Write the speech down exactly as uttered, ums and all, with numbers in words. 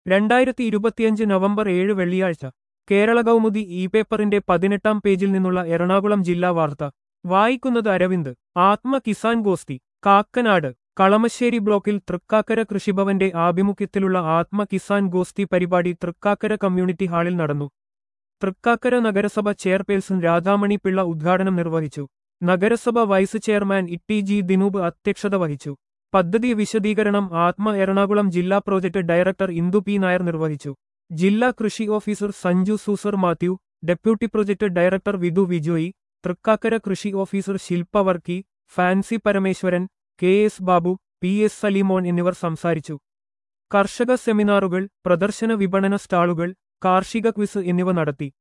രണ്ടായിരത്തി ഇരുപത്തിയഞ്ച് നവംബർ ഏഴ് വെള്ളിയാഴ്ച കേരള കൗമുദി ഇ പേപ്പറിന്റെ പതിനെട്ടാം പേജിൽ നിന്നുള്ള എറണാകുളം ജില്ലാ വാർത്ത വായിക്കുന്നത് അരവിന്ദ്. ആത്മ കിസാൻ ഗോസ്തി കാക്കനാട്. കളമശ്ശേരി ബ്ലോക്കിൽ തൃക്കാക്കര കൃഷിഭവന്റെ ആഭിമുഖ്യത്തിലുള്ള ആത്മ കിസാൻ ഗോസ്തി പരിപാടി തൃക്കാക്കര കമ്മ്യൂണിറ്റി ഹാളിൽ നടന്നു. തൃക്കാക്കര നഗരസഭ ചെയർപേഴ്സൺ രാധാമണി പിള്ള ഉദ്ഘാടനം നിർവഹിച്ചു. നഗരസഭ vice chairman E G Dinoop അധ്യക്ഷത വഹിച്ചു. പദ്ധതി വിശദീകരണം ആത്മ എറണാകുളം ജില്ലാ project director Indu P Nair നിർവഹിച്ചു. ജില്ലാ കൃഷി officer Sanju Susan Mathew, deputy project director Vidhu Vijoy, Thrikkakara കൃഷി officer Shilpa Varkey, Fancy Parameswaran, K S Babu, P S Salimon എന്നിവർ സംസാരിച്ചു. കർഷക സെമിനാറുകൾ, പ്രദർശന വിപണന സ്റ്റാളുകൾ, കാർഷിക ക്വിസ് എന്നിവ നടത്തി.